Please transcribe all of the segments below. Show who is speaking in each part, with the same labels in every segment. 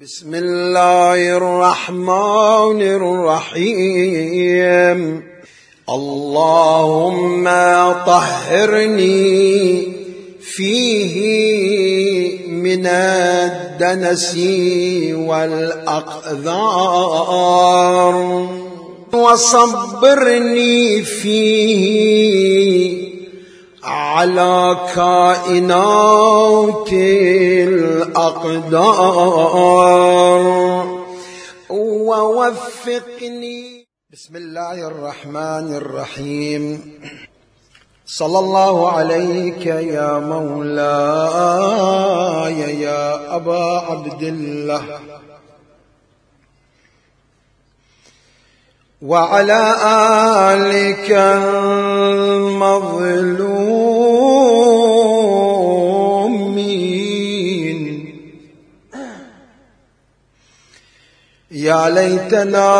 Speaker 1: بسم الله الرحمن الرحيم. اللهم طهرني فيه من الدنس والأقذار وصبرني فيه على كائنات الأقدار ووفقني. بسم الله الرحمن الرحيم. صلى الله عليك يا مولاي يا أبا عبد الله وعلى آلك المظلومين. يا ليتنا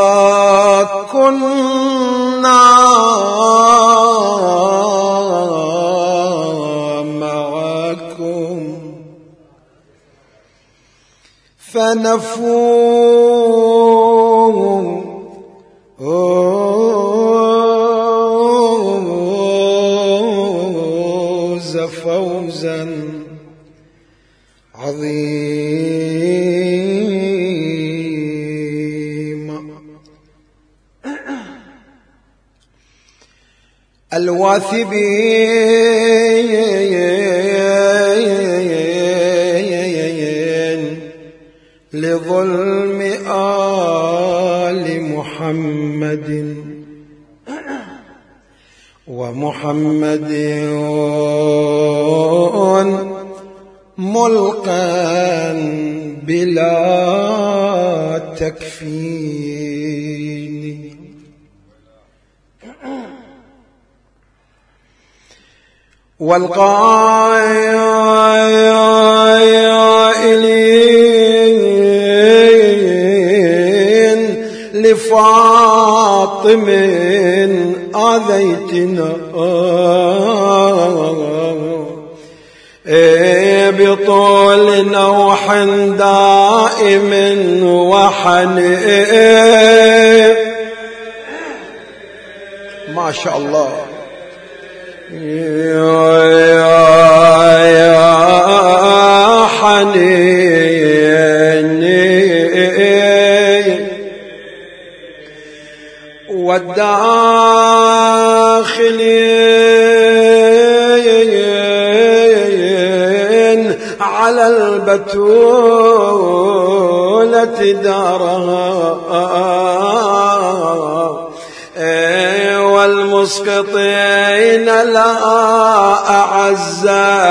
Speaker 1: كنا معكم فنفوز فوزا عظيما. الواثبين لظلم آل محمد ومحمد ملقا بلا تكفين. والقائلين لفاطم آذيتنا بطول نوح دائم وحنين. ما شاء الله. يا حنين والداخلين على البتولة دارها والمسقطين لا أعز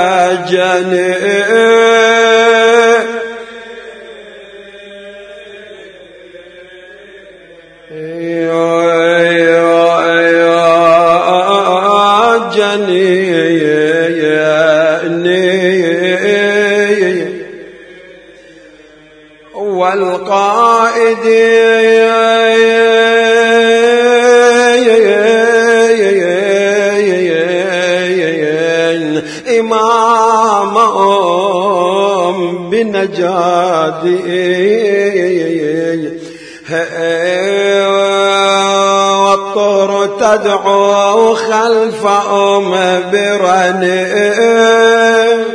Speaker 1: والقائدين إمامهم بنجادي والطور تدعو خلف برني.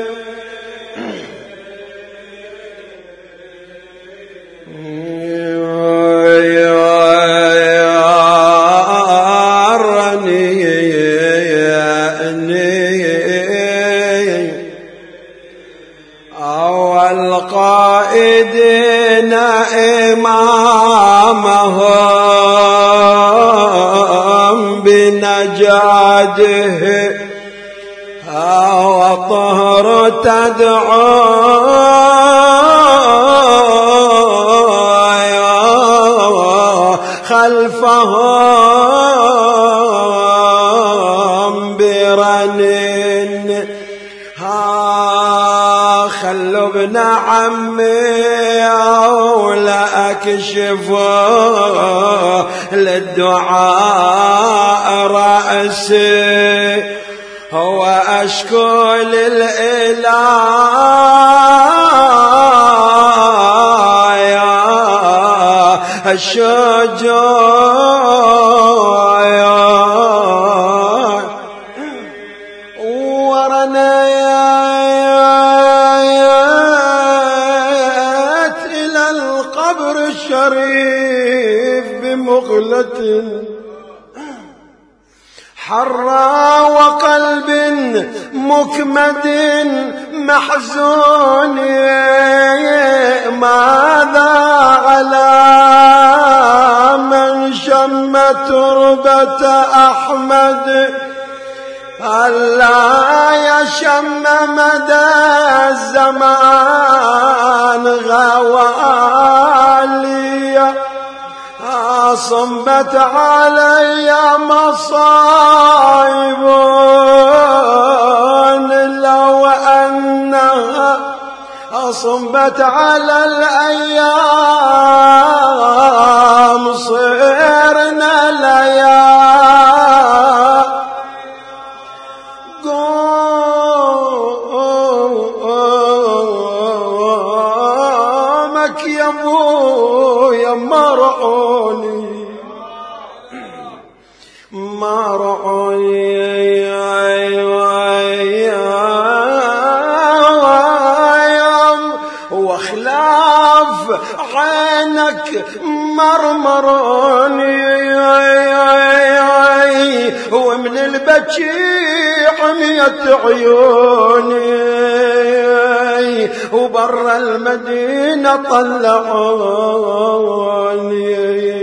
Speaker 1: والقائدين إمامهم بنجاده وطهر تدعو خلفهم برنين. خلوا ابن عمي ولا أكشفه للدعاء رأسي وأشكو للإله الشجاع ورنيت إلى القبر الشريف بمغلة حرى وقلب مكمد محزون ماذا على من شم تربة أحمد ألا يشم مدى الزمان غوالي صبت علي مصائب لو أنها صبت على الأيام صرنا ليالي قومك يا ابويا مرعوني واخلاف عينك مرمروني ومن البكي عميت عيوني وبر المدينة طلعوني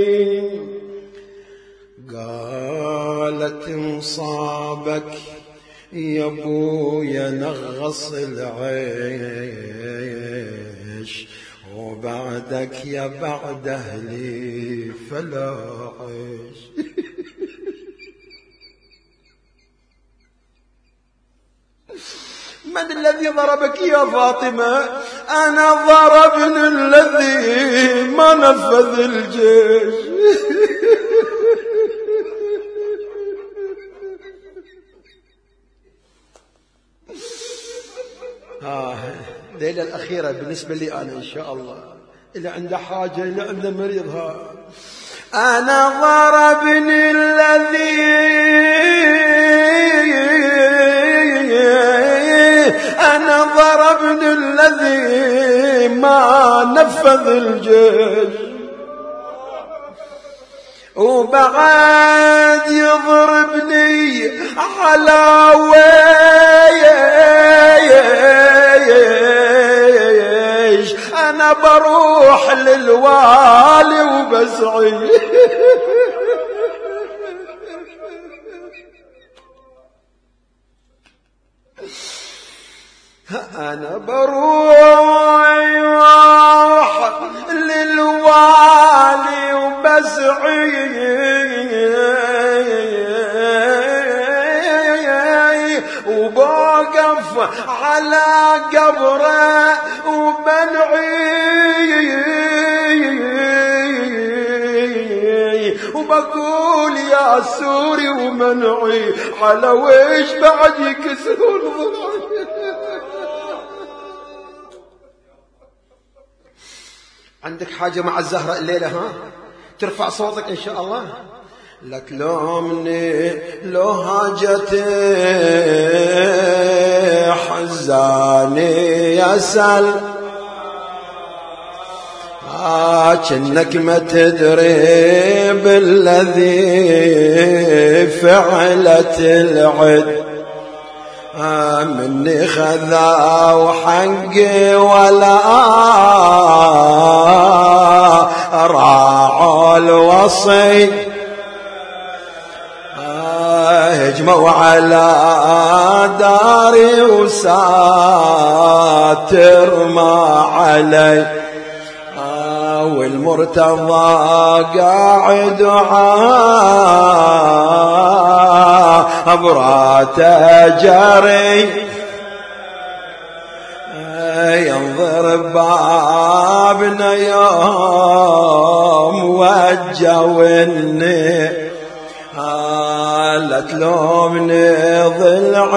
Speaker 1: قالت انصابك يا ابويا نغص العيش وبعدك يا بعد اهلي فلا عيش من الذي ضربك يا فاطمة؟ أنا ضربني الذي ما نفذ الجيش الليلة الأخيرة بالنسبة لي أنا إن شاء الله، اللي عنده حاجة اللي عنده مريضها. أنا ضربني الذي ما نفذ الجيش وبعد يضربني على ويش أنا بروح للوالي وبزعي أنا بروح للوالي وبزعي وبوقف على قبره وبنعي وبقول يا سوري ومنعي على ويش بعد يكسرون ضلعي. عندك حاجة مع الزهرة الليلة ها؟ ترفع صوتك إن شاء الله. لا تلومني لو هاجتي حزاني يسأل كأنك ما تدري بالذي فعلت العد مني خذا وحقي ولا راعوا الوصي هجموا على داري وساتر ما علي والمرتضى قاعد عبراته جري ينظر بابنا يوم وجوني لا تلومني ضلع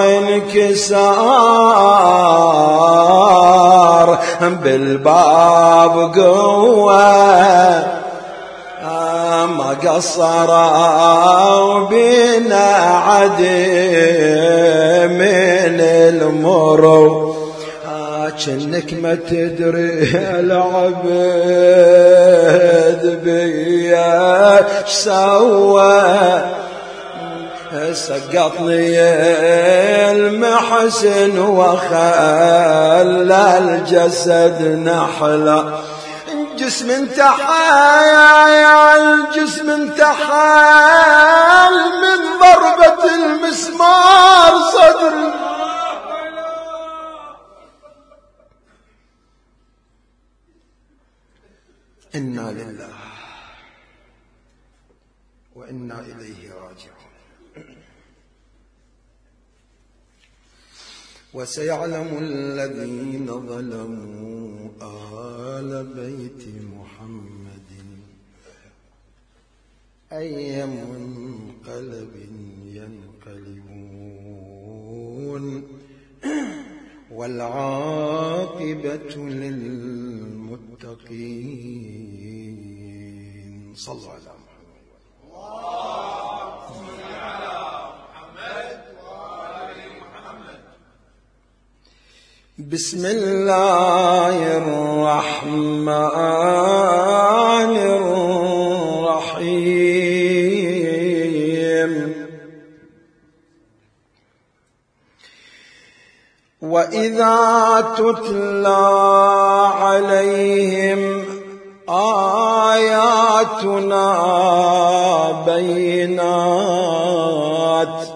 Speaker 1: انكسار بالباب قوة ما قصروا بنا عدي من المرو كأنك ما تدري العبد بيا سوى سقطني المحسن وخلى الجسد نحلة جسم انتحال الجسم انتحال من ضربة المسمار صدري إنا لله وإنا إليه راجعون. وسيعلم الذين ظلموا آل بيت محمد أي منقلب ينقلبون والعاقبة للمتقين. صلوا على محمد. بسم الله الرحمن الرحيم. وإذا تتلى عليهم آياتنا بينات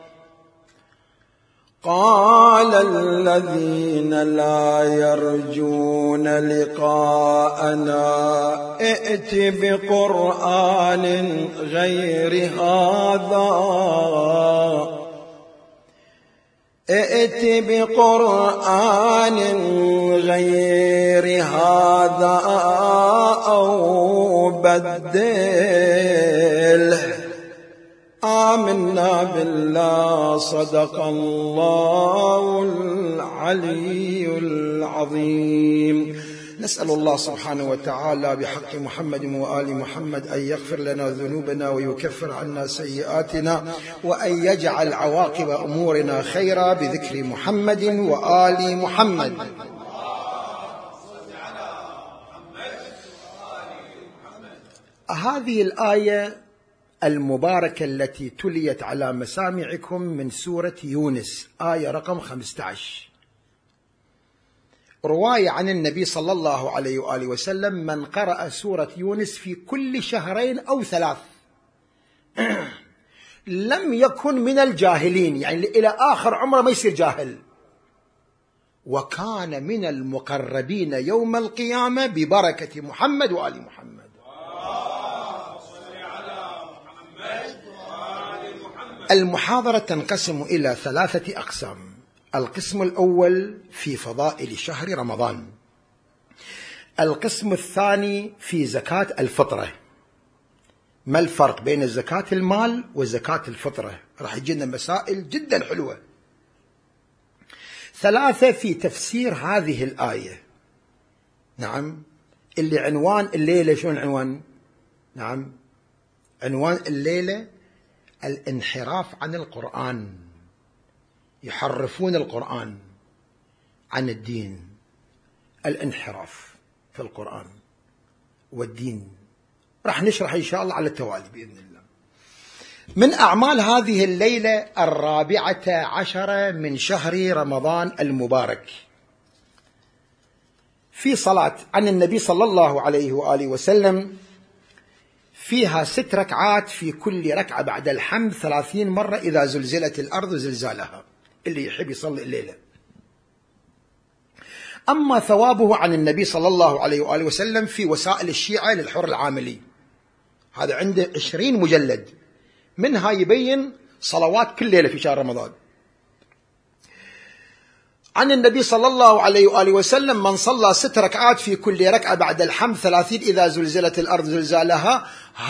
Speaker 1: قال الذين لا يرجون لقاءنا ائت بقرآن غير هذا ائت بقرآن غير هذا أو بدله آمنا بالله صدق الله العلي العظيم. نسأل الله سبحانه وتعالى بحق محمد وآل محمد أن يغفر لنا ذنوبنا ويكفر عنا سيئاتنا وأن يجعل عواقب أمورنا خيرا بذكر محمد وآل محمد. هذه الآية المباركة التي تليت على مسامعكم من سورة يونس آية رقم 15 رواية عن النبي صلى الله عليه وآله وسلم من قرأ سورة يونس في كل شهرين أو 3 لم يكن من الجاهلين، يعني إلى آخر عمره ما يصير جاهل، وكان من المقربين يوم القيامة ببركة محمد وآل محمد. المحاضرة تنقسم إلى 3 أقسام. القسم الأول في فضائل شهر رمضان، القسم الثاني في زكاة الفطرة، ما الفرق بين زكاة المال وزكاة الفطرة، راح يجينا مسائل جدا حلوة. 3 في تفسير هذه الآية. نعم، اللي عنوان الليلة شو العنوان؟ نعم، عنوان الليلة الانحراف عن القرآن، يحرفون القرآن عن الدين، الانحراف في القرآن والدين. راح نشرح إن شاء الله على التوالي بإذن الله. من أعمال هذه الليلة 14 من شهر رمضان المبارك، في صلاة عن النبي صلى الله عليه وآله وسلم فيها 6 ركعات، في كل ركعة بعد الحمد 30 مرة إذا زلزلت الأرض زلزالها، اللي يحب يصلي الليلة. أما ثوابه عن النبي صلى الله عليه وآله وسلم في وسائل الشيعة للحر العاملي، هذا عنده 20 مجلد، منها يبين صلوات كل ليلة في شهر رمضان. عن النبي صلى الله عليه وآله وسلم من صلى 6 ركعات في كل ركعة بعد الحمد 30 إذا زلزلت الأرض زلزالها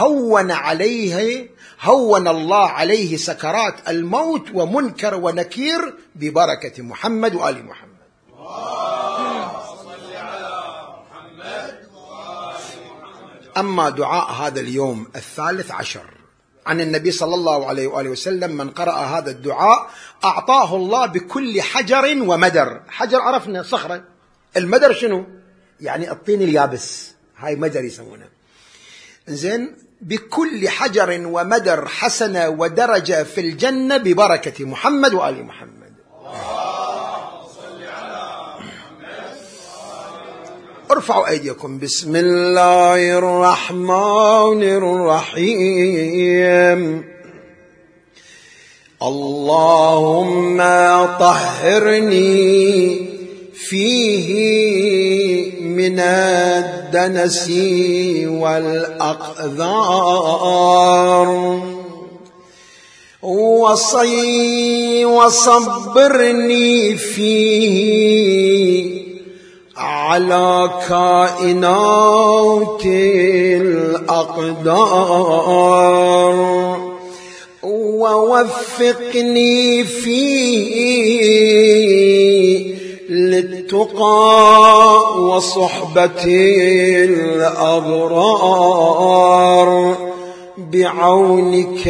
Speaker 1: هون الله عليه سكرات الموت ومنكر ونكير ببركة محمد وآل محمد. أما دعاء هذا اليوم 13 عن النبي صلى الله عليه وآله وسلم: من قرأ هذا الدعاء أعطاه الله بكل حجر ومدر. حجر عرفنا صخرة، المدر شنو؟ يعني الطين اليابس، هاي مدر يسمونه. زين، بكل حجر ومدر حسنة ودرجة في الجنة ببركة محمد وآل محمد. ارفعوا أيديكم. بسم الله الرحمن الرحيم. اللهم طهرني فيه من الدنس والأقذار وصبرني فيه على كائنات الأقدار ووفقني فيه للتقى وصحبة الأبرار بعونك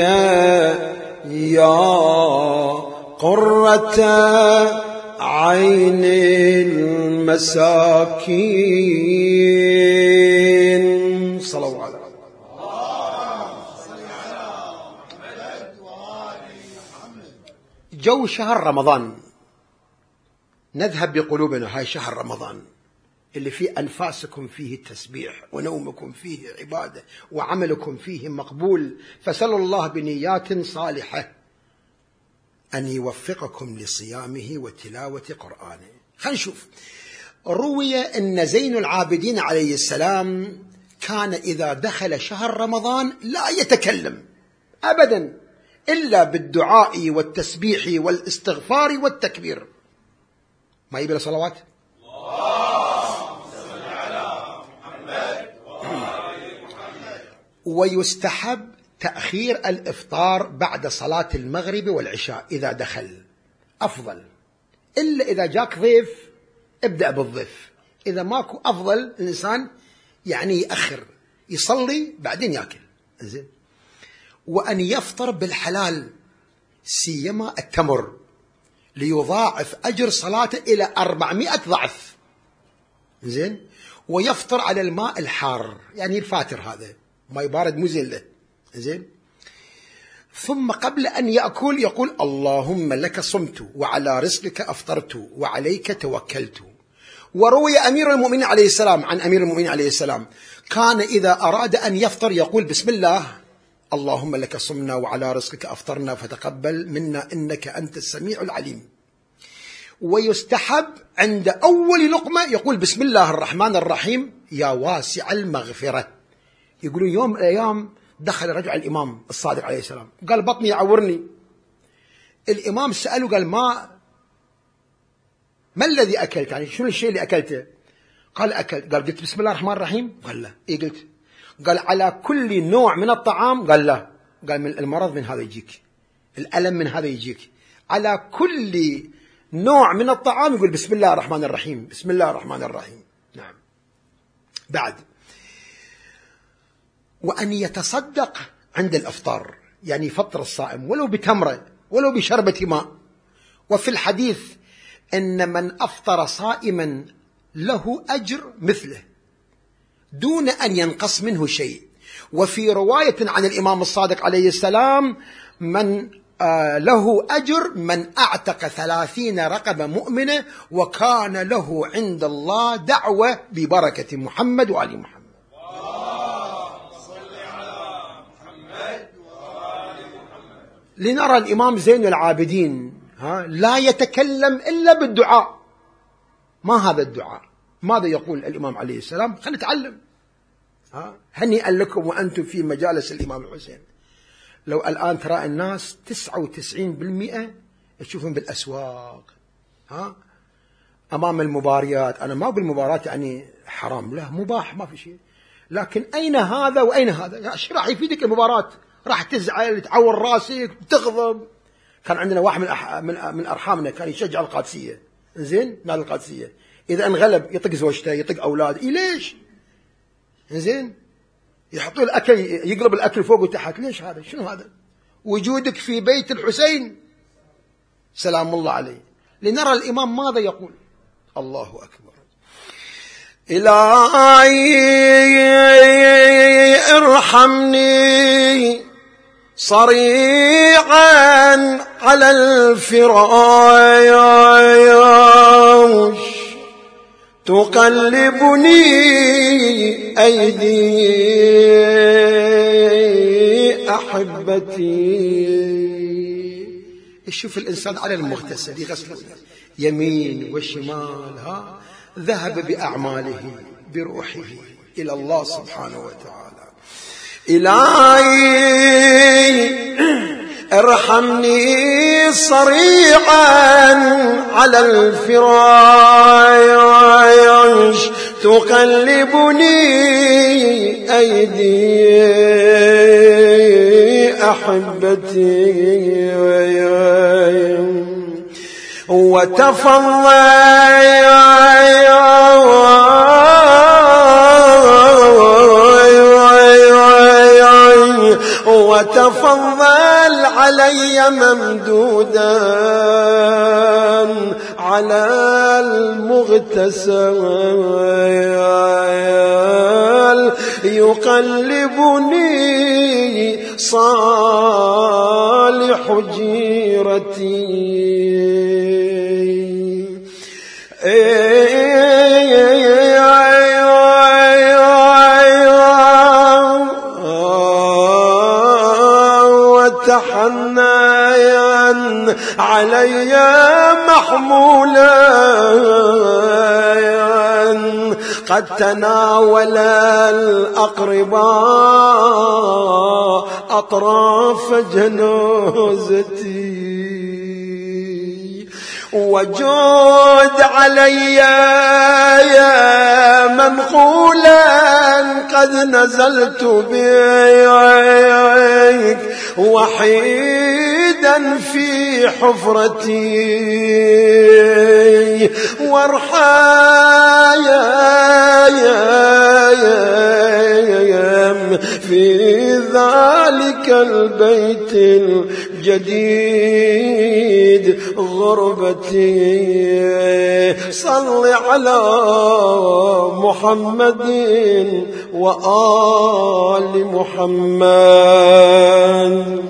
Speaker 1: يا قرة عين المساكين. صلوا على جو شهر رمضان، نذهب بقلوبنا. هاي شهر رمضان اللي فيه أنفاسكم فيه التسبيح، ونومكم فيه عبادة، وعملكم فيه مقبول. فسألوا الله بنيات صالحة أن يوفقكم لصيامه وتلاوة قرآنه. خلينا نشوف. روي أن زين العابدين عليه السلام كان إذا دخل شهر رمضان لا يتكلم أبدا إلا بالدعاء والتسبيح والاستغفار والتكبير. ما يبي صلوات؟ ويستحب تأخير الإفطار بعد صلاة المغرب والعشاء إذا دخل، أفضل. إلا إذا جاك ضيف ابدأ بالضيف. إذا ماكو أفضل الإنسان يعني يأخر، يصلي بعدين يأكل. زين. وأن يفطر بالحلال سيما التمر ليضاعف أجر صلاته إلى 400 ضعف. زين. ويفطر على الماء الحار، يعني الفاتر هذا ما يبارد مو زين له. زين. ثم قبل أن يأكل يقول: اللهم لك صمت وعلى رزقك أفطرت وعليك توكلت. وروي أمير المؤمنين عليه السلام عن أمير المؤمنين عليه السلام كان إذا أراد أن يفطر يقول: بسم الله اللهم لك صمنا وعلى رزقك أفطرنا فتقبل منا إنك أنت السميع العليم. ويستحب عند أول لقمة يقول: بسم الله الرحمن الرحيم يا واسع المغفرة. يقولون يوم من الأيام دخل رجل على الإمام الصادق عليه السلام، قال: بطني يعورني. الإمام سأله قال: ما الذي أكلت؟ يعني شنو الشيء اللي أكلته؟ قال: أكلت. قال: قلت بسم الله الرحمن الرحيم؟ قال: لا. إيه قلت؟ قال: على كل نوع من الطعام؟ قال: لا. قال: من المرض من هذا يجيك، الألم من هذا يجيك، على كل نوع من الطعام يقول بسم الله الرحمن الرحيم، بسم الله الرحمن الرحيم. نعم. بعد، وأن يتصدق عند الإفطار، يعني يفطر الصائم ولو بتمرة ولو بشربة ماء. وفي الحديث إن من أفطر صائما له أجر مثله دون أن ينقص منه شيء. وفي رواية عن الإمام الصادق عليه السلام من له أجر من أعتق 30 رقبة مؤمنة وكان له عند الله دعوة ببركة محمد وآل محمد. لنرى الإمام زين العابدين لا يتكلم إلا بالدعاء. ما هذا الدعاء؟ ماذا يقول الإمام عليه السلام؟ خلينا نتعلم. هنيئا لكم وأنتم في مجالس الإمام الحسين. لو الآن ترى الناس 99% تشوفهم بالأسواق أمام المباريات. أنا ما أقول مباراة يعني حرام، لا، مباح ما في شيء، لكن أين هذا وأين هذا؟ ايش راح يفيدك المباراة؟ راح تزعل، تعور راسك، تغضب. كان عندنا واحد من أرحامنا كان يشجع القادسية، زين، نادي القادسية، إذا انغلب يطق زوجته يطق أولاده. ليش؟ زين، يحطوا الأكل، يقلب الأكل فوق وتحت. ليش هذا؟ شنو هذا؟ وجودك في بيت الحسين سلام الله عليه. لنرى الإمام ماذا يقول. الله أكبر. إلهي ارحمني صريعا على الفراش، تقلبني أيدي أحبتي. يشوف الإنسان على المغتسل يغسل يمين وشمال، ذهب بأعماله بروحه إلى الله سبحانه وتعالى. إلهي ارحمني صريعا على الفراش، تقلبني أيدي أحبتي، وتفضل علي ممدودا على المغتسل، يقلبني صالح جيرتي. وتحنيا علي محمولا، قد تناول الأقرباء أطراف جنازتي، وجود علي يا منقولا، قد نزلت بيك وحيدا في حفرتي، وارحايا في ذلك البيت الجديد غربتي. صل على محمد وآل محمد.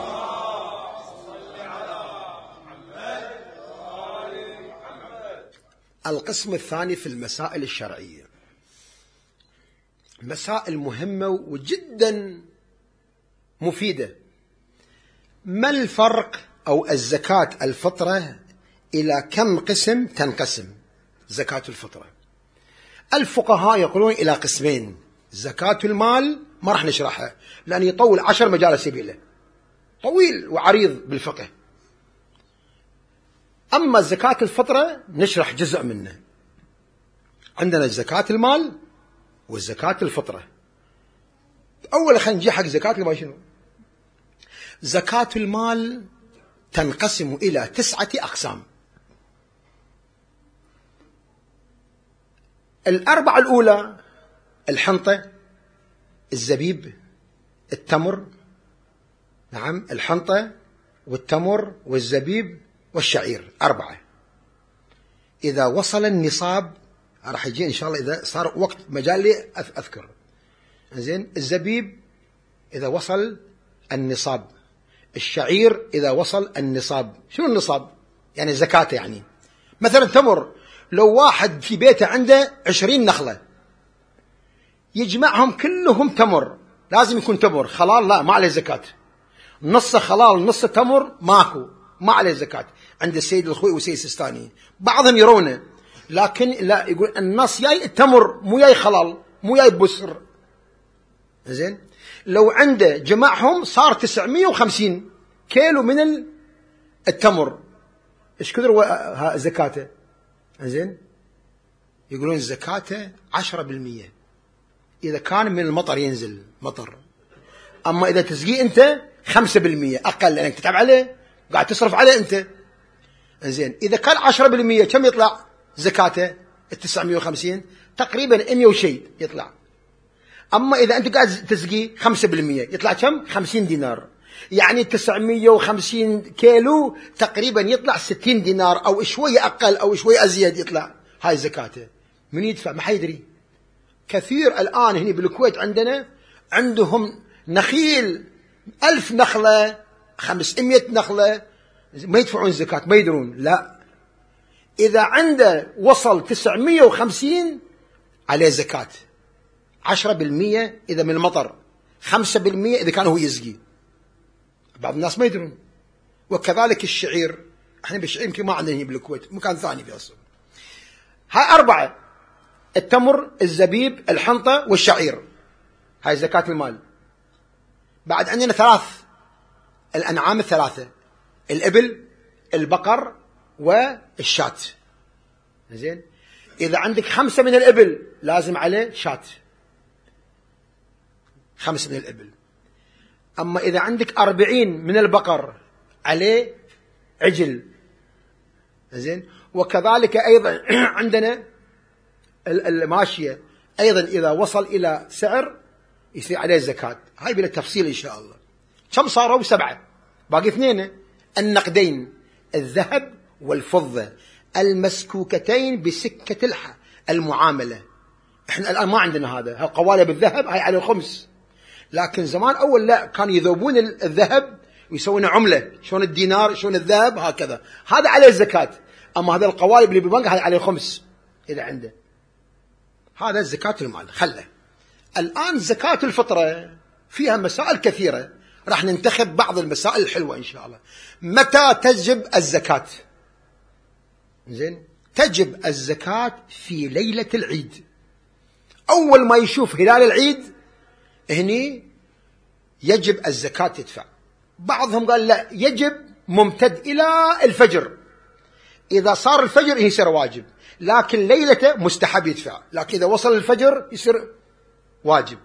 Speaker 1: القسم الثاني في المسائل الشرعية، مسائل مهمة وجدا مفيدة. ما الفرق أو الزكاة الفطرة إلى كم قسم تنقسم زكاة الفطرة؟ الفقهاء يقولون إلى قسمين. زكاة المال ما راح نشرحها لأن يطول 10 مجالس يبيله، طويل وعريض بالفقه. أما زكاة الفطرة نشرح جزء منه. عندنا زكاة المال والزكاة الفطرة. أول خلينا نجي حق زكاة المال. شنو زكاة المال؟ تنقسم إلى 9 أقسام. 4 الأولى: الحنطة، الزبيب، التمر. نعم، الحنطة والتمر والزبيب والشعير، 4. إذا وصل النصاب، راح يجي إن شاء الله إذا صار وقت مجال لي أذكر. زين، الزبيب إذا وصل النصاب، الشعير إذا وصل النصاب. شنو النصاب؟ يعني زكاته. يعني مثلا تمر، لو واحد في بيته عنده 20 نخلة يجمعهم كلهم تمر، لازم يكون تمر خلال، لا ما عليه زكاة. نص خلال نص تمر ماكو، ما عليه زكاة. عند السيد الخوي والسيد السيستاني بعضهم يرونه، لكن لا، يقول النص جاي التمر مو جاي خلال، مو جاي بسر. زين، لو عنده جمعهم صار 950 كيلو من التمر، ايش كثر زكاته؟ زين، يقولون زكاته 10% إذا كان من المطر، ينزل مطر. أما إذا تسقيه أنت 5% أقل، لأنك تتعب عليه، قاعد تصرف عليه أنت. زين، إذا كان 10% كم يطلع زكاته؟ 950 تقريبا 100 وشيء يطلع. أما إذا أنت قاعد تسقي 5% يطلع كم؟ 50 دينار. يعني 950 كيلو تقريبا يطلع 60 دينار أو شوية أقل أو شوية أزيد يطلع. هاي زكاته. من يدفع؟ ما حيدري. كثير الآن هنا بالكويت عندهم نخيل 1000 نخلة 500 نخلة ما يدفعون زكاة، ما يدرون. لا، إذا عنده وصل 950 عليه زكاة. 10% إذا من المطر، 5% إذا كان هو يسقي. بعض الناس ما يدرون. وكذلك الشعير، احنا بالشعير يمكن ما عندنا هنا بالكويت، مكان ثاني في أصل. هاي 4: التمر، الزبيب، الحنطة والشعير. هاي زكاة المال. بعد عندنا 3 الأنعام ال3: الإبل، البقر والشاة. زين، إذا عندك 5 من الإبل لازم عليه شاة، 5 من الإبل. أما إذا عندك 40 من البقر عليه عجل. زين، وكذلك أيضا عندنا الماشية أيضا إذا وصل إلى سعر يصير عليه زكاة. هاي بلا تفصيل إن شاء الله. كم صاروا؟ 7. باقي 2: النقدين، الذهب والفضة المسكوكتين بسكة المعاملة. احنا الآن ما عندنا هذا. القوالب الذهب هاي على الخمس، لكن زمان أول لا، كانوا يذوبون الذهب ويسوون عملة، شلون الدينار شلون الذهب هكذا، هذا عليه الزكاة. أما هذا القوالب اللي بالبنك هاي عليه خمس إذا عنده. هذا زكاة المال. خله الآن زكاة الفطرة فيها مسائل كثيرة، راح ننتخب بعض المسائل الحلوة إن شاء الله. متى تجب الزكاة؟ زين، تجب الزكاة في ليلة العيد. أول ما يشوف هلال العيد هني يجب الزكاة تدفع. بعضهم قال لا، يجب ممتد إلى الفجر. إذا صار الفجر يصير واجب، لكن ليلته مستحب يدفع، لكن إذا وصل الفجر يصير واجب.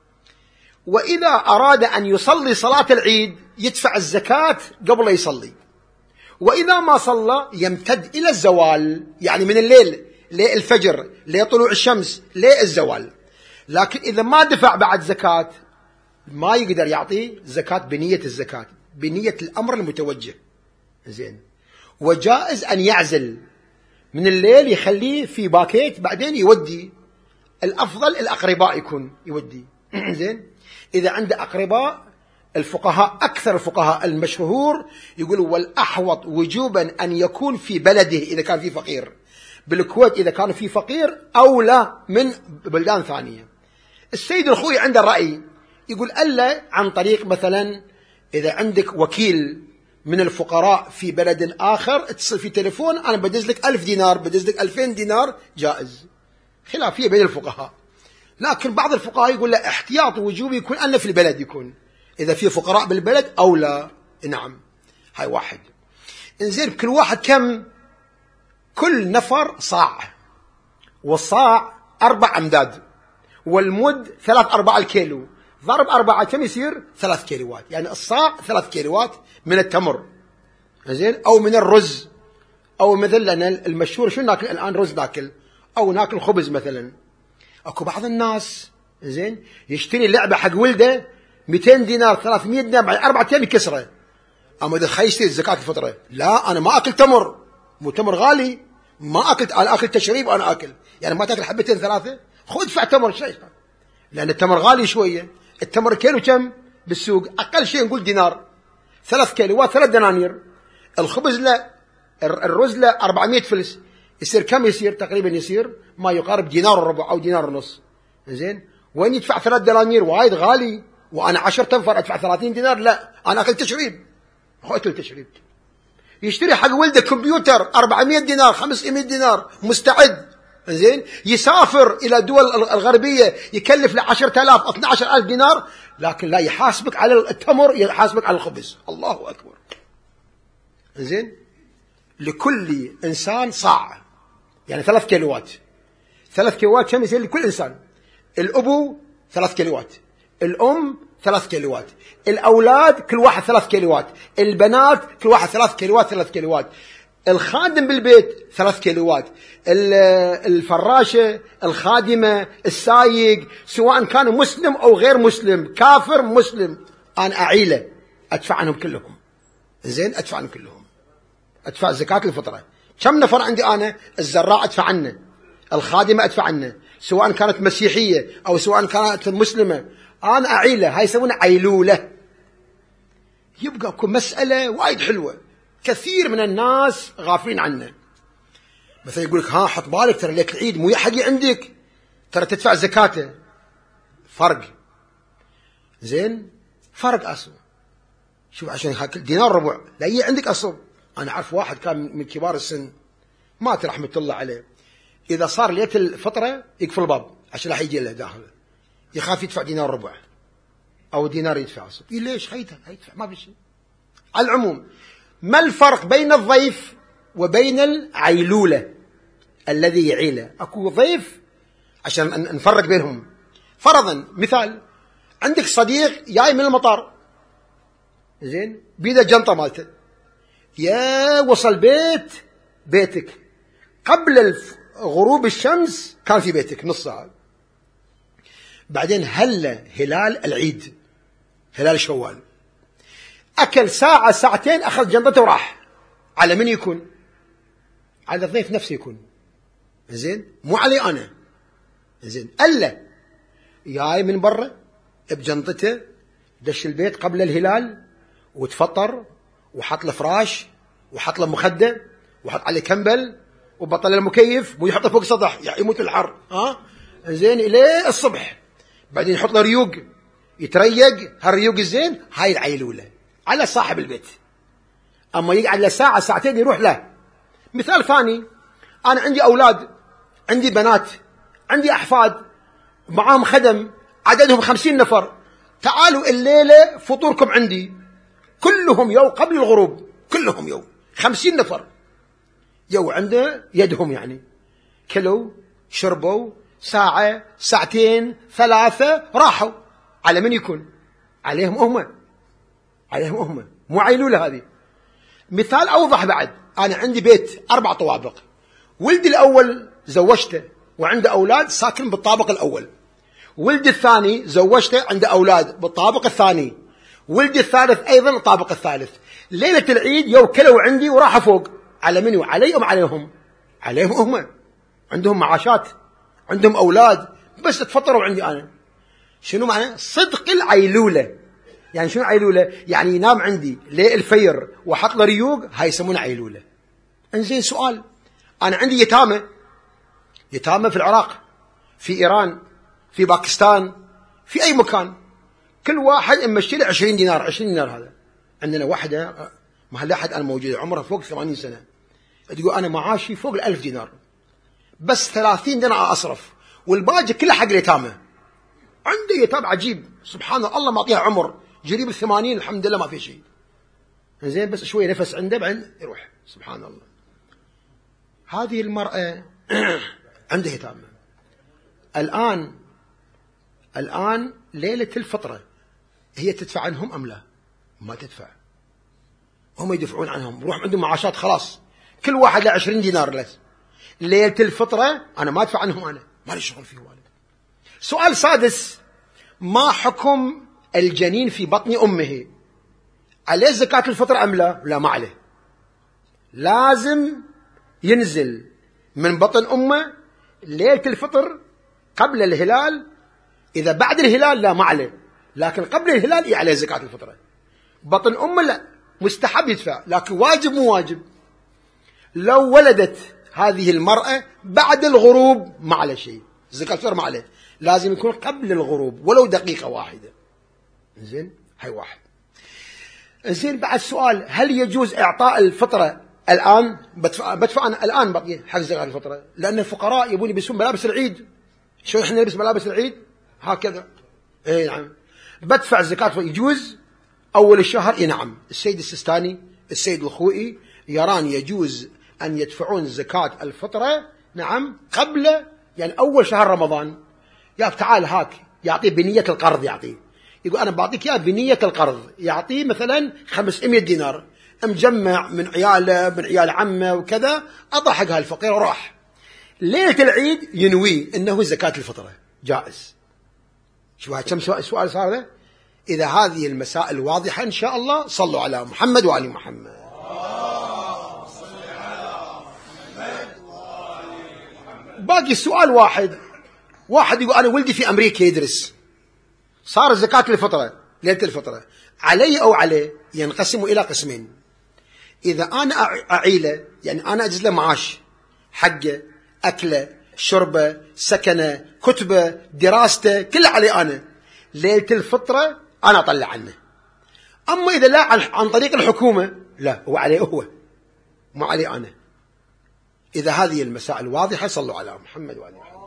Speaker 1: وإذا أراد أن يصلي صلاة العيد يدفع الزكاة قبل لا يصلي. وإذا ما صلى يمتد إلى الزوال، يعني من الليل للفجر لطلوع الشمس للزوال. لكن إذا ما دفع بعد زكاة ما يقدر يعطي زكاة بنية الزكاة، بنية الأمر المتوجه. زين، وجائز أن يعزل من الليل، يخليه في باكيت بعدين يودي. الأفضل الأقرباء يكون يودي. زين، إذا عنده أقرباء، الفقهاء أكثر الفقهاء المشهور يقولوا والأحوط وجوبا أن يكون في بلده إذا كان في فقير. بالكويت إذا كان في فقير أولى من بلدان ثانية. السيد الخوي عنده رأي يقول ألا عن طريق مثلا إذا عندك وكيل من الفقراء في بلد آخر اتصل في تليفون، أنا بدز لك 1000 دينار، بدز لك 2000 دينار، جائز. خلافية بين الفقهاء. لكن بعض الفقهاء يقول لا، احتياط وجوبي يكون أن في البلد يكون، إذا في فقراء بالبلد أو لا. نعم، هاي 1. إنزين، كل واحد كم؟ كل نفر صاع، والصاع 4 أمداد، والمد 3/4 الكيلو، ضرب 4 كم يصير؟ 3 كيلوات. يعني الصاع 3 كيلوات من التمر. زين، أو من الرز، أو مثلا المشهور شو ناكل الآن؟ رز ناكل، أو ناكل خبز مثلا. أكو بعض الناس زين يشتري لعبة حق ولده 200 دينار 300 دينار بعد 4 أيام يكسره. أما إذا يشتري زكاة الفطرة، لا أنا ما أكل تمر، مو تمر غالي، ما أكل، أنا أكل تشريب، وأنا أكل يعني ما تأكل 2 3، خذ ادفع تمر شيء، لأن التمر غالي شوية. التمر كيلو كم بالسوق؟ أقل شيء نقول دينار، 3 كيلوات 3 دنانير. الخبز لا، الرز لا 400 فلس، يصير كم؟ يصير تقريبا يصير ما يقارب دينار وربع أو دينار ونص. زين، وين يدفع 3 دنانير؟ وايد غالي. وأنا 10 تنفر أدفع 30 دينار؟ لا، أنا أكل تشريب، أكل تشريب. يشتري حق ولده كمبيوتر 400 دينار 500 دينار مستعد. زين، يسافر إلى دول الغربية يكلف له 10,000 12,000 دينار، لكن لا يحاسبك على التمر، يحاسبك على الخبز. الله أكبر. زين، لكل إنسان صاع، يعني 3 كيلوات. 3 كيلوات كم يصير لكل إنسان؟ الأبو 3 كيلوات، الأم 3 كيلوات، الأولاد كل واحد 3 كيلوات، البنات كل واحد 3 كيلوات 3 كيلوات. الخادم بالبيت 3 كيلوات، الفراشة، الخادمة، السايق، سواء كان مسلم أو غير مسلم، كافر مسلم، أنا أعيله أدفع عنهم كلهم. زين، أدفع عنهم كلهم، أدفع زكاة الفطرة. كم نفر عندي أنا؟ الزراع أدفع عنه، الخادمة أدفع عنه، سواء كانت مسيحية أو سواء كانت مسلمة، أنا أعيله. هاي يسمونه عيلولة. يبقى اكو مسألة وايد حلوة كثير من الناس غافلين عنه. مثلا يقول لك ها حط بالك ترى لك العيد مو حقي عندك، ترى تدفع زكاته. فرق. زين، فرق أصل. شوف، عشان هاك دينار ربع لا هي عندك أصل. أنا أعرف واحد كان من كبار السن مات رحمة الله عليه، إذا صار ليلة الفطرة يقفل الباب عشان راح يجي له داخل، يخاف يدفع دينار ربع أو دينار يدفع أصل. ليش؟ هيدفع ما في شيء. على العموم، ما الفرق بين الضيف وبين العيلولة الذي يعيله؟ أكو ضيف عشان نفرق بينهم. فرضا مثال، عندك صديق جاي من المطار، زين، بيده جنطة مالته، يا وصل بيتك قبل غروب الشمس، كان في بيتك نص ساعة، بعدين هلال العيد، هلال شوال، أكل ساعة ساعتين، أخذ جنطته وراح. على من يكون؟ على الضيف نفسه يكون. زين، مو علي أنا. زين، ألا جاي من برا بجنطته، دش البيت قبل الهلال وتفطر وحط له فراش وحط له مخدة وحط عليه كمبل وبطل المكيف ويحطه فوق سطح يموت الحر. زين، إلى الصبح، بعدين يحط له ريوق يتريق. هالريوق الزين هاي العيلولة على صاحب البيت. أما يقعد له ساعة ساعتين يروح له. مثال ثاني، أنا عندي أولاد، عندي بنات، عندي أحفاد، معاهم خدم، عددهم 50 نفر، تعالوا الليلة فطوركم عندي، كلهم يوم قبل الغروب، كلهم يوم 50 نفر يوم عنده يدهم، يعني كلوا شربوا ساعة ساعتين 3 راحوا. على من يكون؟ عليهم هم، مو عيلولة هذه. مثال أوضح بعد، أنا عندي بيت 4 طوابق، ولدي الأول زوجته وعنده أولاد ساكن بالطابق الأول، ولدي الثاني زوجته عنده أولاد بالطابق الثاني، ولدي الثالث أيضا الطابق الثالث. ليلة العيد يو كلوا عندي وراحوا فوق. على من؟ علي أم عليهم؟ عليهم هم، عندهم معاشات، عندهم أولاد، بس تفطروا عندي أنا. شنو معنى صدق العيلولة؟ يعني شنو عيلولة؟ يعني ينام عندي ليه الفير وحط له ريوق، هاي يسمونه عيلولة. انزين، سؤال، أنا عندي يتامى في العراق، في إيران، في باكستان، في أي مكان، كل واحد امشي له 20 دينار. 20 دينار هذا. عندنا واحدة محل أحد أنا موجودة عمرها فوق 80 سنة، تقول أنا معاشي فوق 1000 دينار، بس 30 دينار أصرف والباقي كله حق اليتامى. عندي يتام عجيب سبحان الله، ما أعطيها عمر قريب 80 الحمد لله ما في شيء. زين، بس شوية نفس عنده بعدين يروح. سبحان الله. هذه المرأة عندها يتامى. الآن ليلة الفطرة هي تدفع عنهم أم لا؟ ما تدفع، هم يدفعون عنهم، روح عندهم معاشات خلاص، كل واحد له 20 دينار لس. ليلة الفطرة أنا ما أدفع عنهم، أنا ما لي شغل فيه والد. سؤال سادس، ما حكم الجنين في بطن أمه؟ عليه زكاة الفطر أم لا؟ لا، ما عليه، لازم ينزل من بطن أمه ليلة الفطر قبل الهلال. إذا بعد الهلال لا، ما عليه، لكن قبل الهلال عليه زكاة الفطر. بطن أمه لا، مستحب يدفع، لكن واجب مو واجب. لو ولدت هذه المرأة بعد الغروب ما عليه شيء، زكاة الفطر ما عليه، لازم يكون قبل الغروب ولو دقيقة واحدة. زين، هاي واحد. زين، بعد سؤال، هل يجوز إعطاء الفطرة الآن؟ بدفع أنا الآن بقي حق زكاة الفطرة، لأن الفقراء يبون يلبسون ملابس العيد. شو إحنا نلبس ملابس العيد هكذا؟ إيه نعم، بدفع زكاة. يجوز أول الشهر؟ نعم. السيد السيستاني، السيد الخوئي يران يجوز أن يدفعون زكاة الفطرة، نعم، قبل يعني أول شهر رمضان. يا تعال هاك، يعطيه بنية القرض، يعطيه، يقول أنا بعطيك يا بنية القرض، يعطيه مثلا 500 دينار، مجمع من عياله من عيال عمه وكذا، أضحك هالفقير وراح. ليلة العيد ينوي إنه زكاة الفطرة جائز. شوف كم سؤال صار له. إذا هذه المسائل واضحة إن شاء الله صلوا على محمد وآل محمد. باقي السؤال واحد يقول أنا ولدي في أمريكا يدرس، صار زكاة الفطرة ليلة الفطرة علي أو عليه؟ ينقسم إلى قسمين. إذا أنا أعيله، يعني أنا أجز له معاش، حقه، أكله، شربه، سكنه، كتبه، دراسته، كله علي أنا، ليلة الفطرة أنا أطلع عنه. أما إذا لا عن طريق الحكومة، لا، هو عليه هو، ما علي أنا. إذا هذه المسائل واضحة صلوا على محمد وعلى محمد.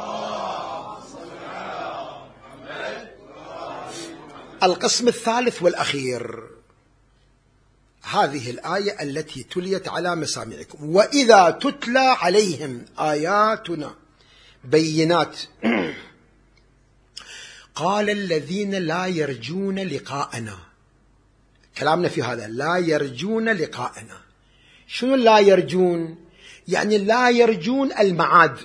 Speaker 1: القسم الثالث والأخير، هذه الآية التي تليت على مسامعكم: وإذا تتلى عليهم آياتنا بينات قال الذين لا يرجون لقاءنا. كلامنا في هذا، لا يرجون لقاءنا. شنو لا يرجون؟ يعني لا يرجون المعاد.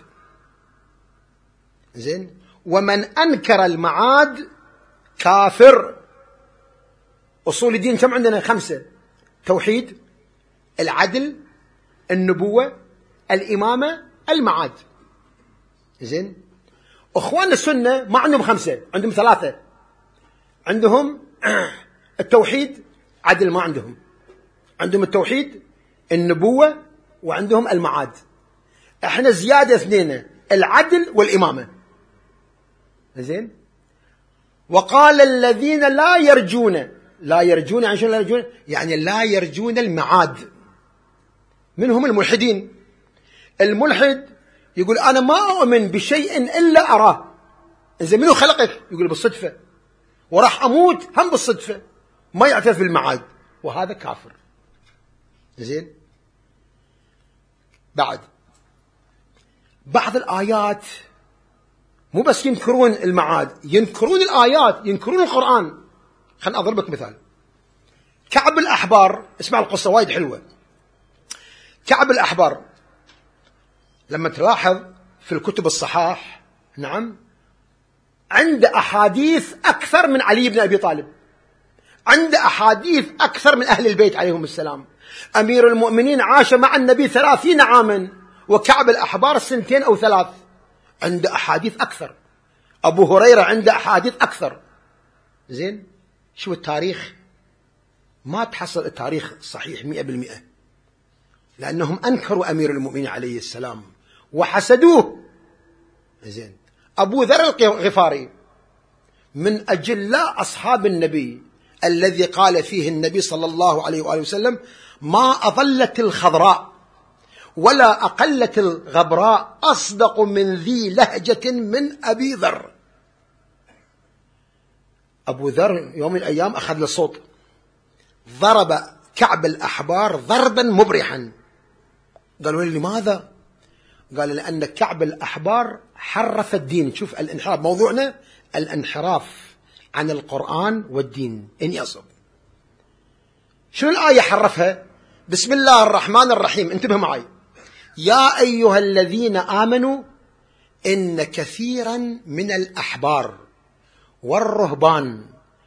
Speaker 1: زين، ومن أنكر المعاد كافر. أصول الدين كم عندنا؟ 5: توحيد، العدل، النبوة، الإمامة، المعاد. زين، أخوان السنة ما عندهم 5، عندهم 3. عندهم التوحيد، عدل ما عندهم. عندهم التوحيد، النبوة، وعندهم المعاد. احنا زيادة 2: العدل والإمامة. زين، وقال الذين لا يرجون. لا يرجون يعني شنو لا يرجون؟ يعني لا يرجون المعاد. منهم الملحدين. الملحد يقول أنا ما أؤمن بشيء إلا أراه. إذا منو خلقك؟ يقول بالصدفة، وراح أموت هم بالصدفة، ما يعترف بالمعاد، وهذا كافر. زين، بعض الآيات مو بس ينكرون المعاد، ينكرون الآيات، ينكرون القرآن. خلنا أضربك مثال. كعب الأحبار، اسمع القصة وايد حلوة. كعب الأحبار لما تلاحظ في الكتب الصحاح، نعم، عند أحاديث أكثر من علي بن أبي طالب، عند أحاديث أكثر من أهل البيت عليهم السلام. أمير المؤمنين عاش مع النبي 30 عاما، وكعب الأحبار 2 أو 3. عند أحاديث أكثر. أبو هريرة عند أحاديث أكثر. زين، شو التاريخ؟ ما تحصل التاريخ صحيح 100%، لأنهم أنكروا أمير المؤمنين عليه السلام وحسدوه. زين، أبو ذر الغفاري من أجلاء أصحاب النبي، الذي قال فيه النبي صلى الله عليه وآله وسلم: ما أظلت الخضراء ولا أقلت الغبراء أصدق من ذي لهجة من أبي ذر. أبو ذر يوم من الأيام أخذ له صوت، ضرب كعب الأحبار ضربا مبرحا. قالوا لي لماذا؟ قال لأن كعب الأحبار حرف الدين. شوف الانحراف، موضوعنا الانحراف عن القرآن والدين إن يصب. شنو الآية حرفها؟ بسم الله الرحمن الرحيم، انتبه معي: يا أيها الذين آمنوا إن كثيرا من الأحبار والرهبان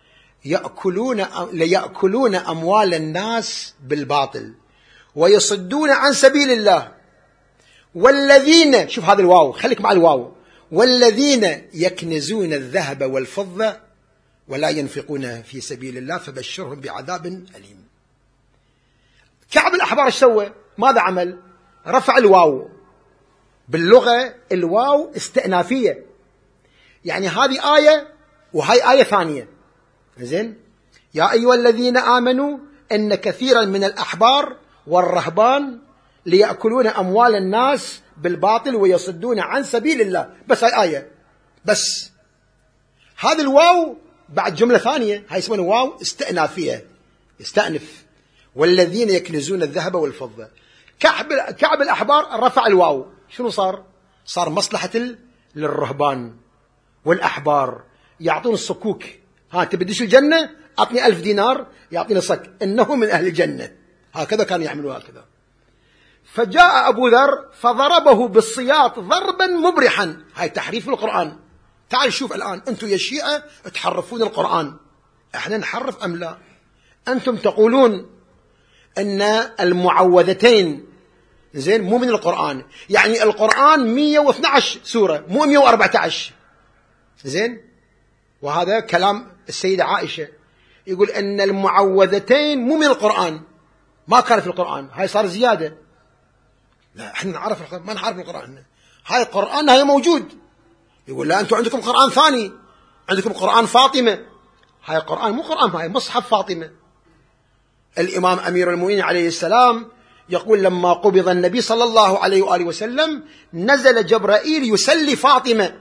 Speaker 1: يأكلون أموال الناس بالباطل ويصدون عن سبيل الله والذين، شوف هذا الواو، خليك مع الواو، والذين يكنزون الذهب والفضة ولا ينفقونها في سبيل الله فبشرهم بعذاب أليم. كعب الأحبار ايش سوى؟ ماذا عمل؟ رفع الواو. باللغة الواو استئنافية، يعني هذه آية وهي آية ثانية. زين، يا أيها الذين آمنوا إن كثيرا من الأحبار والرهبان ليأكلون أموال الناس بالباطل ويصدون عن سبيل الله. بس هاي آية بس. هذا الواو بعد جملة ثانية، هاي اسمها واو استئنافية، استأنف. والذين يكنزون الذهب والفضة. كعب الأحبار رفع الواو، شنو صار؟ صار مصلحة للرهبان والأحبار، يعطون الصكوك. ها تبديش الجنة؟ أعطني 1000 دينار، يعطيني صك، إنه من أهل الجنة. هكذا كانوا يعملوا هكذا. فجاء أبو ذر فضربه بالسياط ضربا مبرحا. هاي تحريف القرآن. تعال شوف الآن أنتم يا الشيعة تحرفون القرآن، احنا نحرف أم لا؟ أنتم تقولون أن المعوذتين زين مو من القرآن، يعني القرآن 112 سورة مو 114 زين. وهذا كلام السيدة عائشة، يقول أن المعوذتين مو من القرآن، ما كان في القرآن، هاي صار زيادة. لا احنا نعرف القرآن، ما نعرف القرآن، هاي القرآن هاي موجود. يقول لا أنتم عندكم قرآن ثاني، عندكم قرآن فاطمة. هاي القرآن مو قرآن، هاي مصحف فاطمة. الإمام أمير المؤمنين عليه السلام يقول لما قبض النبي صلى الله عليه وآله وسلم نزل جبرائيل يسلي فاطمة،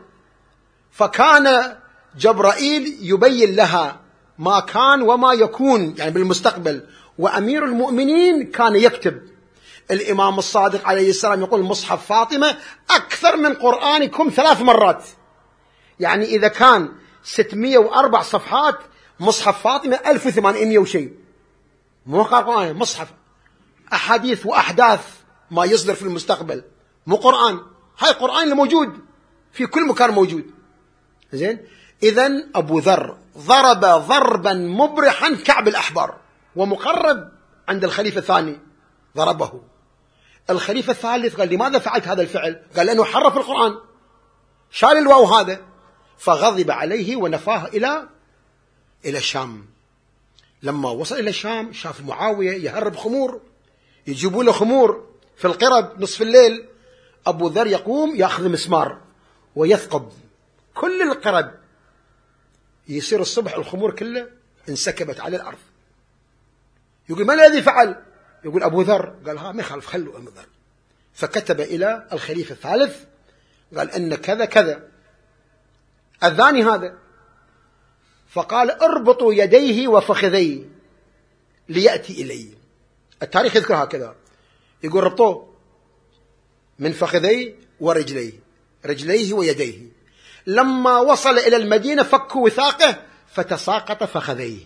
Speaker 1: فكان جبرائيل يبين لها ما كان وما يكون يعني بالمستقبل، وأمير المؤمنين كان يكتب. الإمام الصادق عليه السلام يقول مصحف فاطمة أكثر من قرآنكم 3 مرات، يعني إذا كان 604 صفحات مصحف فاطمة 1800 وشيء، مو قرآن، مصحف أحاديث وأحداث ما يصدر في المستقبل، مو قرآن. هاي القرآن اللي موجود في كل مكان موجود زين. إذن أبو ذر ضرب ضربا مبرحا كعب الأحبار، ومقرب عند الخليفة الثاني ضربه. الخليفة الثالث قال لماذا فعلت هذا الفعل؟ قال لأنه حرف القرآن، شال الواو هذا، فغضب عليه ونفاه إلى الشام. لما وصل إلى الشام شاف معاوية يهرب خمور، يجيبوا له خمور في القرب نصف الليل. أبو ذر يقوم يأخذ مسمار ويثقب كل القرب، يصير الصبح الخمور كله انسكبت على الأرض. يقول من الذي فعل؟ يقول أبو ذر. قال ها ما يخالف، خلوا أبو ذر. فكتب إلى الخليفة الثالث قال أن كذا كذا الثاني هذا، فقال اربطوا يديه وفخذيه ليأتي إلي. التاريخ يذكر هكذا، يقول ربطوه من فخذيه ورجليه، رجليه ويديه. لما وصل إلى المدينة فكوا وثاقه فتساقط فخذيه.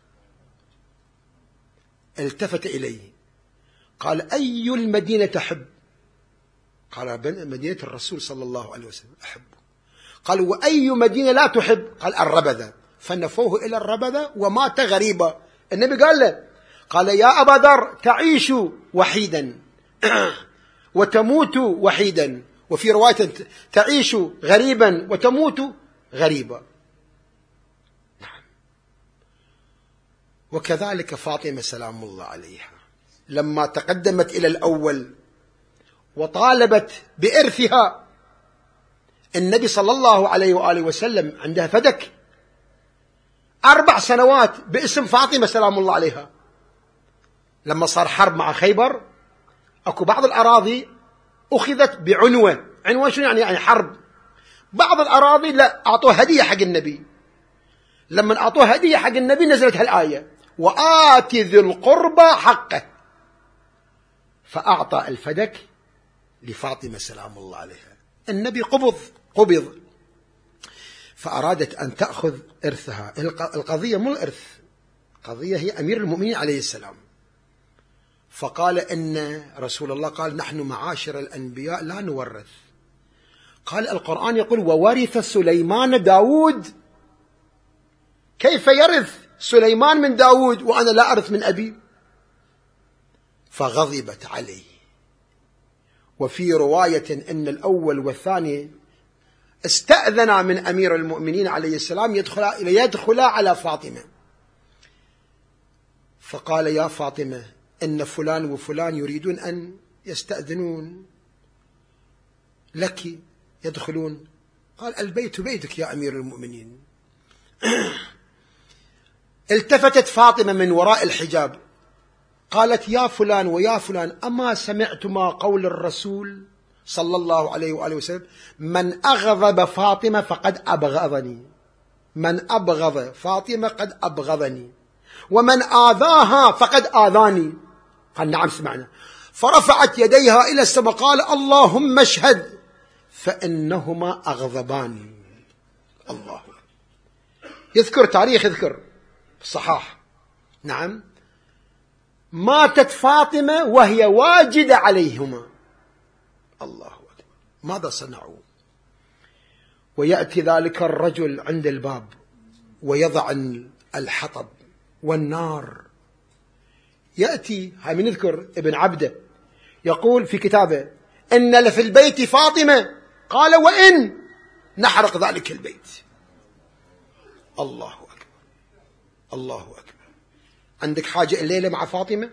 Speaker 1: التفت إليه قال أي المدينة تحب؟ قال مدينة الرسول صلى الله عليه وسلم أحبه. قال وأي مدينة لا تحب؟ قال الربذة. فنفوه إلى الربذة ومات غريبا. النبي قال له، قال يا أبا ذر تعيش وحيدا وتموت وحيدا، وفي رواية تعيش غريبا وتموت غريبا. وكذلك فاطمة سلام الله عليها لما تقدمت إلى الأول وطالبت بإرثها، النبي صلى الله عليه وآله وسلم عندها فدك 4 سنوات باسم فاطمة سلام الله عليها. لما صار حرب مع خيبر أكو بعض الأراضي أخذت بعنوة. عنوة شنو يعني حرب. بعض الأراضي لا أعطوه هدية حق النبي. لما أعطوه هدية حق النبي نزلت هالآية وآت ذي القربى حقه، فأعطى الفدك لفاطمة سلام الله عليها. النبي قبض فأرادت أن تأخذ إرثها. القضية مو الإرث، قضية هي أمير المؤمنين عليه السلام. فقال إن رسول الله قال نحن معاشر الأنبياء لا نورث. قال القرآن يقول وورث سليمان داود، كيف يرث سليمان من داود وأنا لا أرث من أبي؟ فغضبت عليه. وفي رواية أن الأول والثاني استأذنا من أمير المؤمنين عليه السلام يدخلا على فاطمة، فقال يا فاطمة إن فلان وفلان يريدون أن يستأذنون لك يدخلون. قال البيت بيتك يا أمير المؤمنين. التفتت فاطمة من وراء الحجاب قالت يا فلان ويا فلان أما سمعتما قول الرسول صلى الله عليه وآله وسلم من أغضب فاطمة فقد أبغضني، من أبغض فاطمة قد أبغضني، ومن آذاها فقد آذاني. قال نعم سمعنا. فرفعت يديها إلى السماء قال اللهم اشهد فإنهما أغضباني. الله يذكر تاريخ، يذكر الصحاح. نعم ماتت فاطمة وهي واجدة عليهما. الله أكبر، ماذا صنعوا؟ ويأتي ذلك الرجل عند الباب ويضع الحطب والنار. يأتي، هاي من يذكر ابن عبده يقول في كتابه: إن لفي البيت فاطمة، قال: وإن نحرق ذلك البيت. الله أكبر، الله أكبر. عندك حاجة الليلة مع فاطمة؟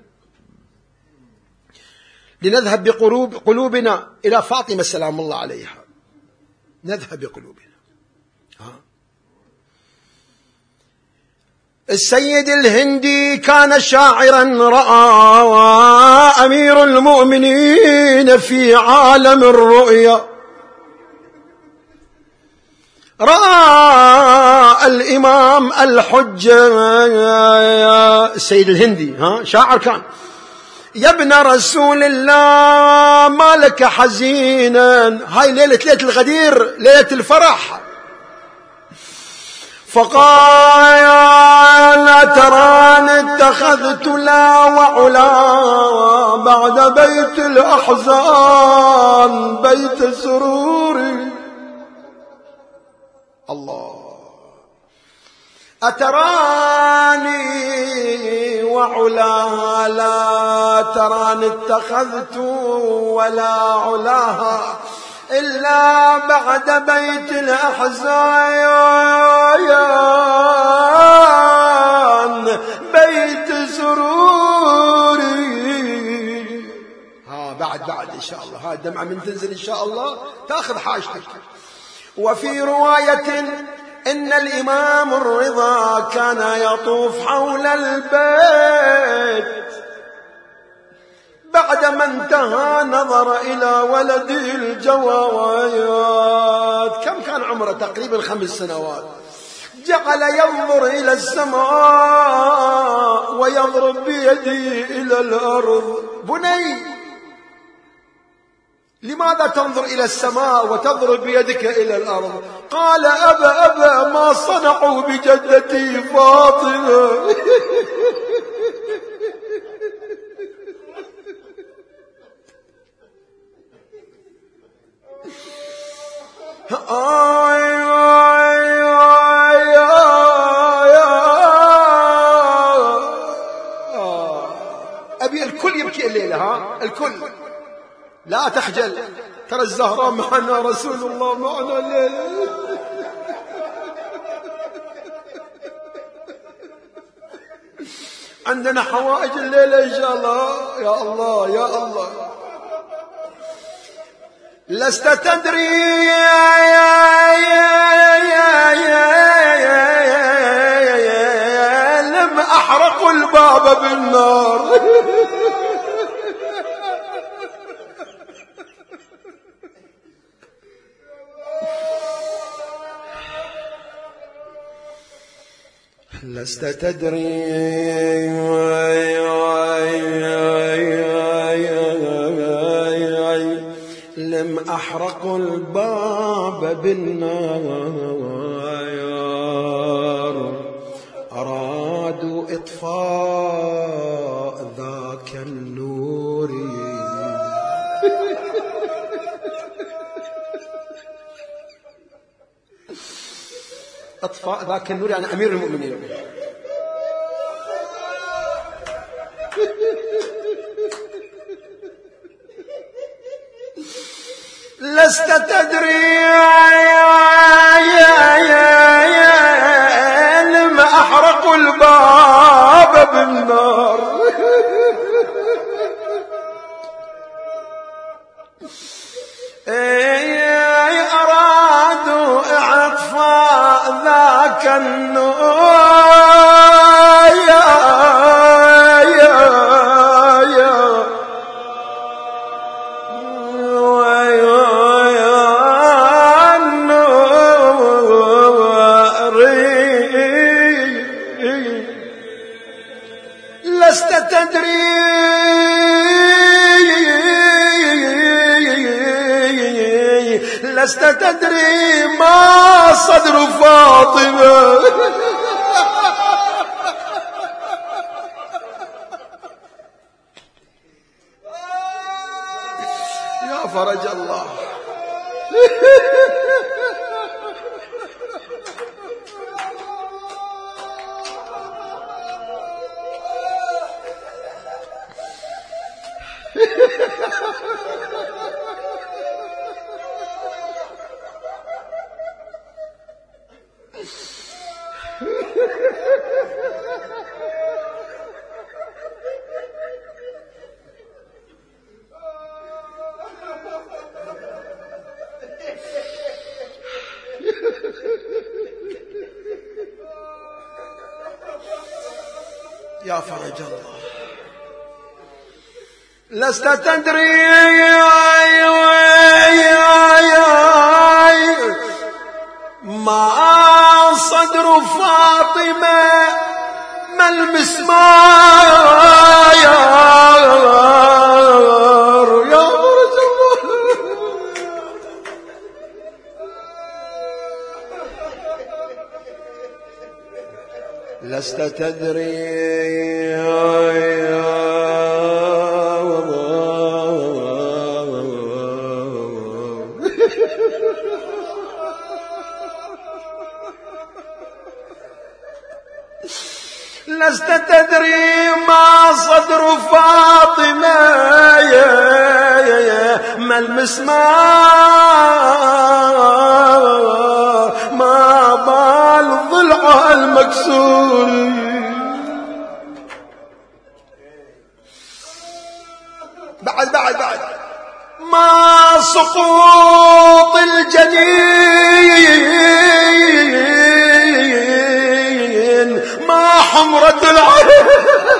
Speaker 1: لنذهب بقلوبنا إلى فاطمة سلام الله عليها، نذهب بقلوبنا. السيد الهندي كان شاعرا، رأى أمير المؤمنين في عالم الرؤيا، رأى الإمام الحجة السيد الهندي، شاعر كان: يا ابن رسول الله ما لك حزينا. هاي ليلة الغدير، ليلة الفرح. فقال: تراني اتخذت لا وعلا بعد بيت الأحزان بيت سروري. الله، أتراني وعلاها لا تراني اتخذت ولا علاها إلا بعد بيت الأحزان بيت سروري. بعد إن شاء الله، الدمعة من تنزل إن شاء الله تأخذ حاجتك. وفي رواية إن الإمام الرضا كان يطوف حول البيت، بعدما انتهى نظر إلى ولده الجواد، كم كان عمره؟ تقريبا 5 سنوات. جعل ينظر إلى السماء ويضرب بيده إلى الأرض: بني، لماذا تنظر إلى السماء وتضرب بيدك إلى الأرض؟ قال: أبا ما صنعوا بجدتي فاطمة. أبي الكل يبكي الليلة، الكل، لا تخجل، ترى الزهراء معنا، رسول الله معنا الليلة. عندنا حوائج الليلة إن شاء الله. يا الله يا الله. لست تدري لم أحرق الباب بالنار. لست تدري لم أحرق الباب بالنار، أرادوا إطفاء ذاك النور. أطفاء ذاك النور يعني أمير المؤمنين. لست تدري لم أحرق الباب بالنار، أرادوا إطفاء ذاك النور. لست تدري لست تدري ما صدر فاطمة. فرج الله. يا فرج الله. لست تدري ما صدر فاطمة ما المسمار يا فرج الله. لست تدري لست تدري ما صدر فاطمة ما المسمار ما بال ضلعها المكسور بعد ما سقوط الجنين ما حمرة العين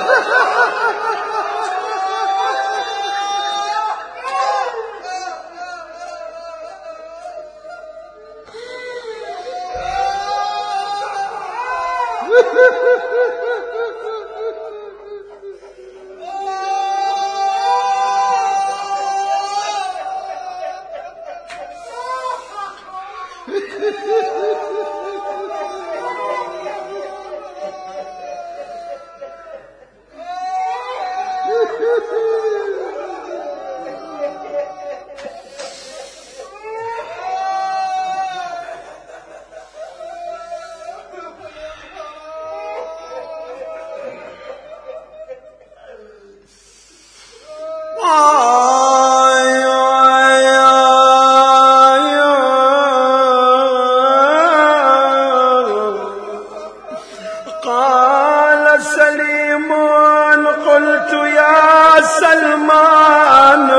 Speaker 1: قال سليم قلت يا سلمان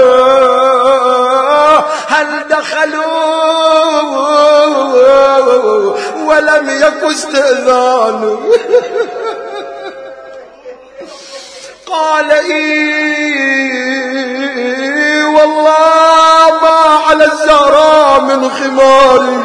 Speaker 1: هل دخلوا ولم يك استئذان قال والله ما على الزهراء من خماري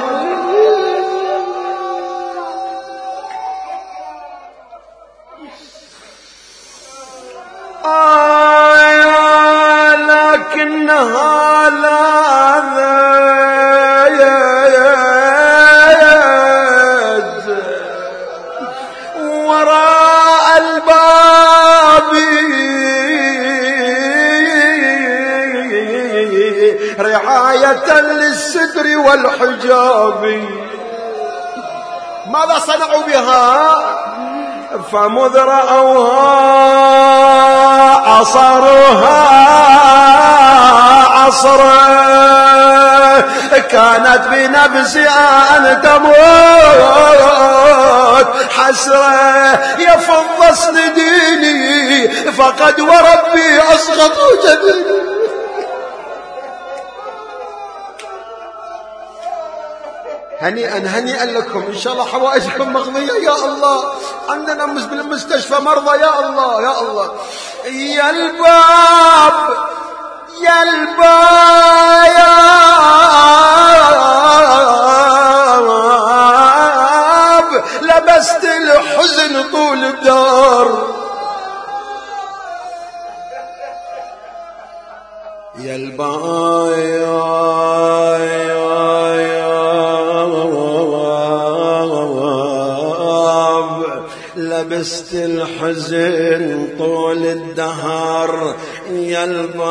Speaker 1: لكنها لاذت وراء الباب رعاية للستر والحجاب. ماذا صنعوا بها؟ فمذ رأوها عصروها عصرا كانت بنفسها أن تموت حسرة يفض أصل ديني فقد وربي أسقط جبيني. هنيئا لكم إن شاء الله حوائجكم مقضية يا الله. عندنا بالمستشفى مرضى يا الله يا الله. يا الباب لبست الحزن طول الدار. يا الباب
Speaker 2: لبست الحزن طول الدهر يا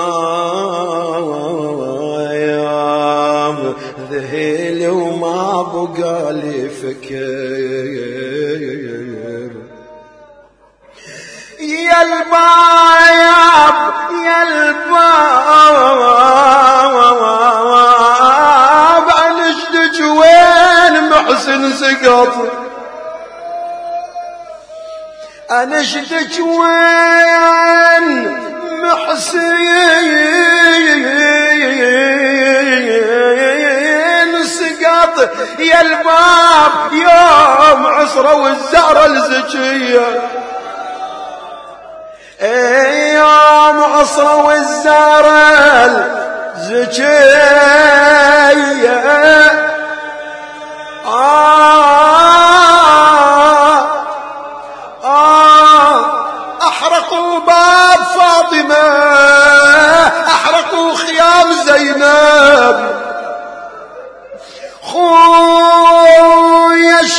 Speaker 2: البايب ذهلي وما بقى لي فكر يا البايب يا البايب انشدك وين محسن سقط انشدك وين محسن سقط يا الباب يوم عصره والزهرة الزكية يوم عصره والزهرة الزكية أحرقوا باب فاطمة أحرقوا خيام زينب خويا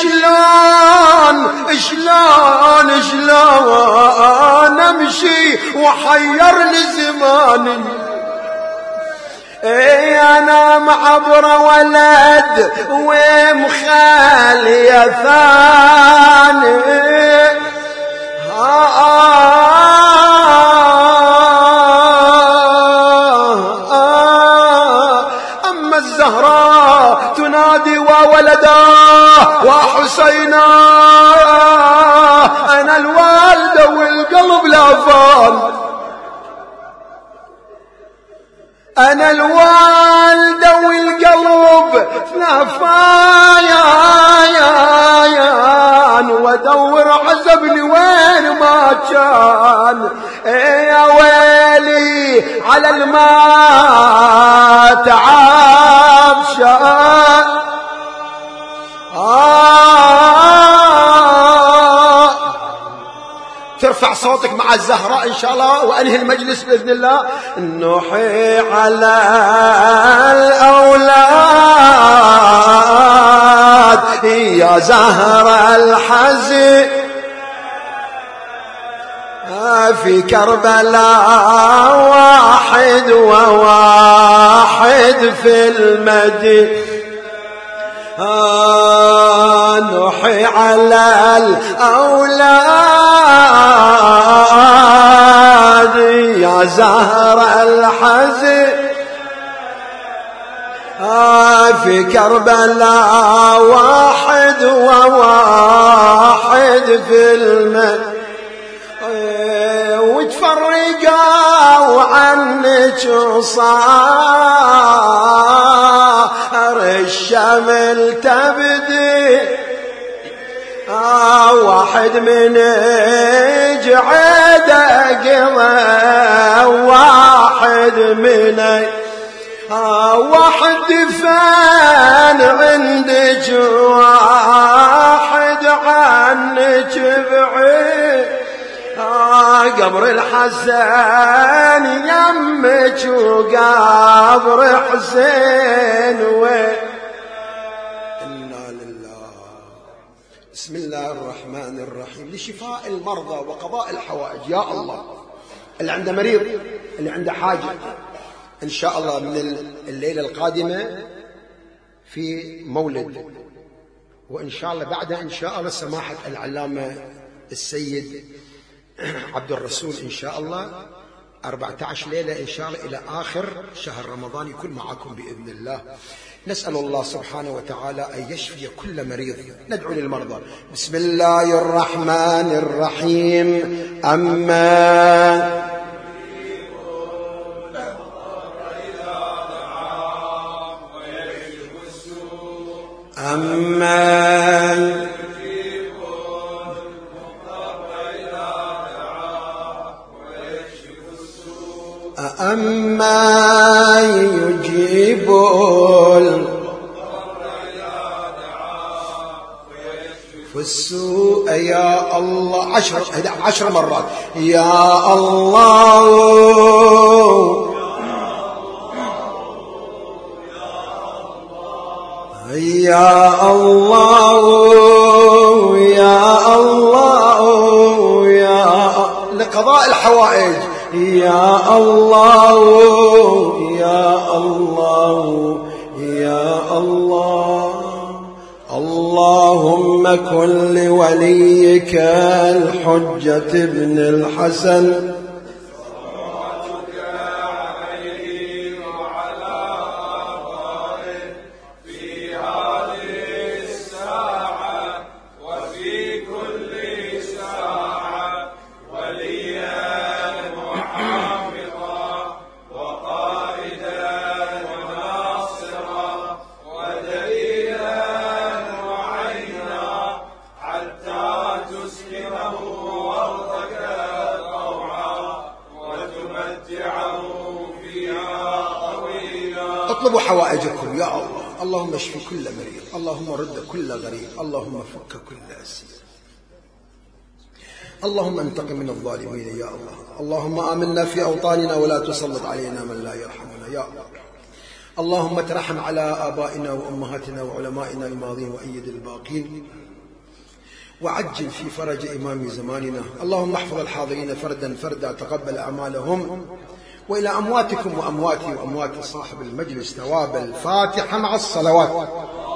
Speaker 2: شلون أمشي وحير لزماني أنا معبر ولد ومخالي ثاني أما الزهراء تنادي وولداه وحسينا أنا الوالدة والقلب لافان أنا الوالدة والقلب لافان وادور عزبني وين ما كان يا ويلي على الماء تعب شان ترفع صوتك مع الزهراء إن شاء الله وأنهي المجلس بإذن الله. نوحي على الأولاد يا زهرة الحزن في كربلاء واحد وواحد في المدينة نوحي على الأولاد يا زهرة الحزن في كربلاء واحد وواحد في المدينة وتفرقوا عنك وصار الشمل تبدي واحد من جعده قضى واحد من واحد دفن عندك واحد عنك بعيد قبر الحسن يمك وقبر حسين إنا لله. بسم الله الرحمن الرحيم. لشفاء المرضى وقضاء الحوائج يا الله. اللي عنده مريض اللي عنده حاجة إن شاء الله من الليلة القادمة في مولد وإن شاء الله بعدها إن شاء الله سماحة العلامة السيد عبد الرسول إن شاء الله 14 ليلة إن شاء الله إلى آخر شهر رمضان يكون معكم بإذن الله. نسأل الله سبحانه وتعالى أن يشفي كل مريض. ندعو للمرضى. بسم الله الرحمن الرحيم. أما يجيب السوء يا الله 10 مرات يا الله يا الله يا الله الحوائج. يا الله يا الله يا الله. اللهم كن لوليك الحجة ابن الحسن اطلبوا حوائجكم يا الله. اللهم اشف كل مريض، اللهم رد كل غريب، اللهم فك كل أسير، اللهم انتقم من الظالمين يا الله. اللهم آمنا في أوطاننا ولا تسلط علينا من لا يرحمنا يا الله. اللهم ترحم على آبائنا وأمهاتنا وعلمائنا الماضين وأيد الباقين، وعجل في فرج إمام زماننا. اللهم احفظ الحاضرين فردا فردا، تقبل أعمالهم، وإلى أمواتكم وأمواتي وأموات صاحب المجلس ثواب الفاتحة مع الصلوات.